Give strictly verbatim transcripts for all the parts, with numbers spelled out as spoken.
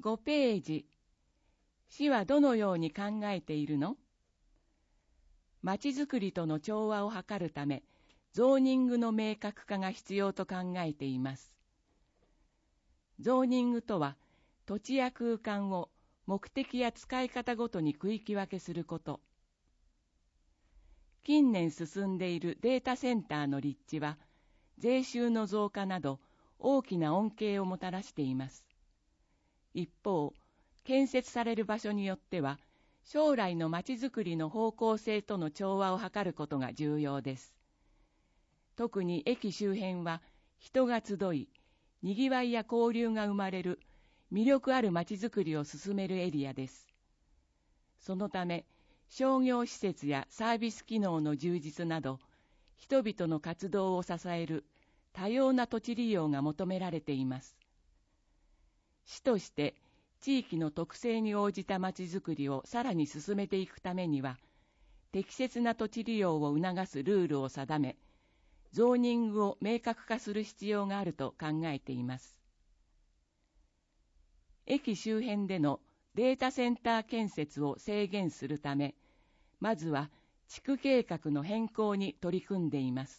ごページ。市はどのように考えているの？まちづくりとの調和を図るため、ゾーニングの明確化が必要と考えています。ゾーニングとは、土地や空間を目的や使い方ごとに区域分けすること。近年進んでいるデータセンターの立地は、税収の増加など大きな恩恵をもたらしています。一方、建設される場所によっては、将来のまちづくりの方向性との調和を図ることが重要です。特に駅周辺は人が集い、賑わいや交流が生まれる魅力あるまちづくりを進めるエリアです。そのため、商業施設やサービス機能の充実など、人々の活動を支える多様な土地利用が求められています。市として地域の特性に応じたまちづくりをさらに進めていくためには、適切な土地利用を促すルールを定め、ゾーニングを明確化する必要があると考えています。駅周辺でのデータセンター建設を制限するため、まずは地区計画の変更に取り組んでいます。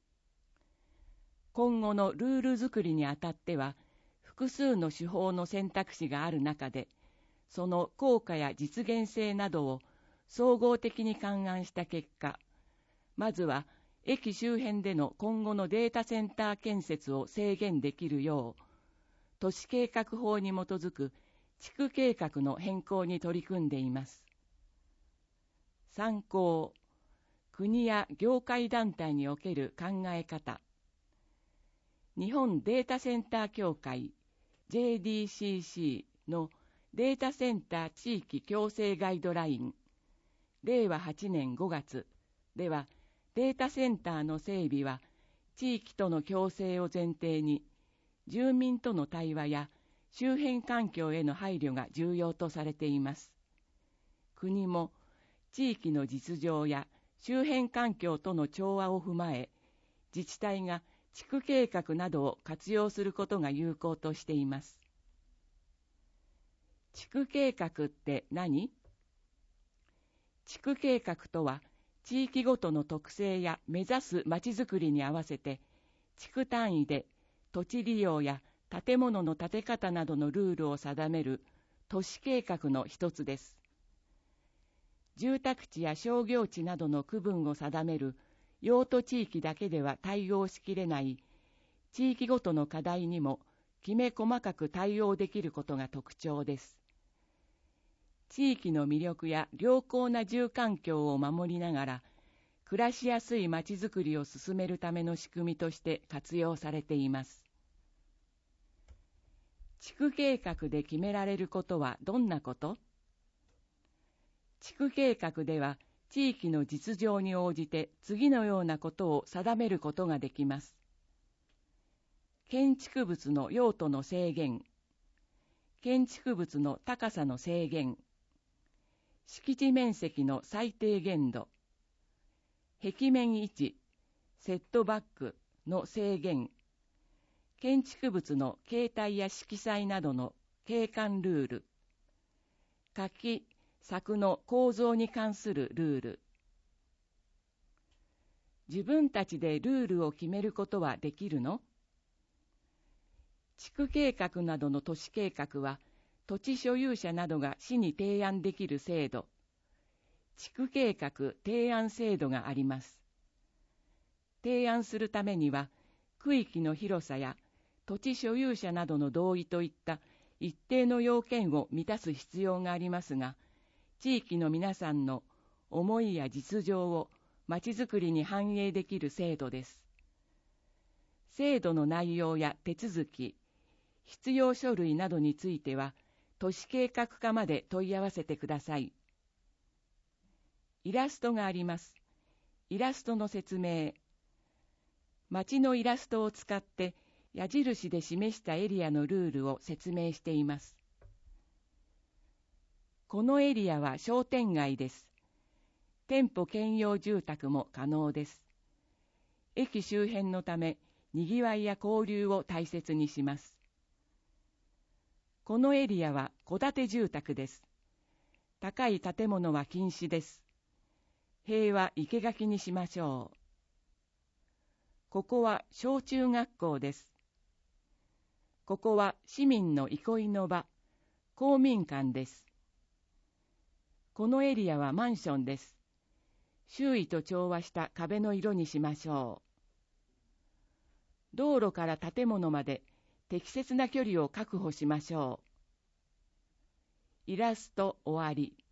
今後のルール作りにあたっては、複数の手法の選択肢がある中で、その効果や実現性などを総合的に勘案した結果、まずは駅周辺での今後のデータセンター建設を制限できるよう、都市計画法に基づく地区計画の変更に取り組んでいます。参考、国や業界団体における考え方。日本データセンター協会 ジェーディーシーシー のデータセンター地域共生ガイドラインれいわはちねんごがつでは、データセンターの整備は地域との共生を前提に住民との対話や周辺環境への配慮が重要とされています。国も地域の実情や周辺環境との調和を踏まえ、自治体が地区計画などを活用することが有効としています。地区計画って何？地区計画とは、地域ごとの特性や目指すまちづくりに合わせて、地区単位で土地利用や建物の建て方などのルールを定める都市計画の一つです。住宅地や商業地などの区分を定める用途地域だけでは対応しきれない地域ごとの課題にもきめ細かく対応できることが特徴です。地域の魅力や良好な住環境を守りながら暮らしやすいまちづくりを進めるための仕組みとして活用されています。地区計画で決められることはどんなこと？地区計画では地域の実情に応じて次のようなことを定めることができます。建築物の用途の制限、建築物の高さの制限、敷地面積の最低限度、壁面位置、セットバックの制限、建築物の形態や色彩などの景観ルール、垣、柵の構造に関するルール。自分たちでルールを決めることはできるの？地区計画などの都市計画は、土地所有者などが市に提案できる制度、地区計画提案制度があります。提案するためには、区域の広さや土地所有者などの同意といった一定の要件を満たす必要がありますが、地域の皆さんの思いや実情をまちづくりに反映できる制度です。制度の内容や手続き、必要書類などについては、都市計画課まで問い合わせてください。イラストがあります。イラストの説明。街のイラストを使って矢印で示したエリアのルールを説明しています。このエリアは商店街です。店舗兼用住宅も可能です。駅周辺のため、にぎわいや交流を大切にします。 このエリアは戸建て住宅です。高い建物は禁止です。塀は生垣にしましょう。ここは小中学校です。ここは市民の憩いの場、公民館です。このエリアはマンションです。周囲と調和した壁の色にしましょう。道路から建物まで適切な距離を確保しましょう。イラスト終わり。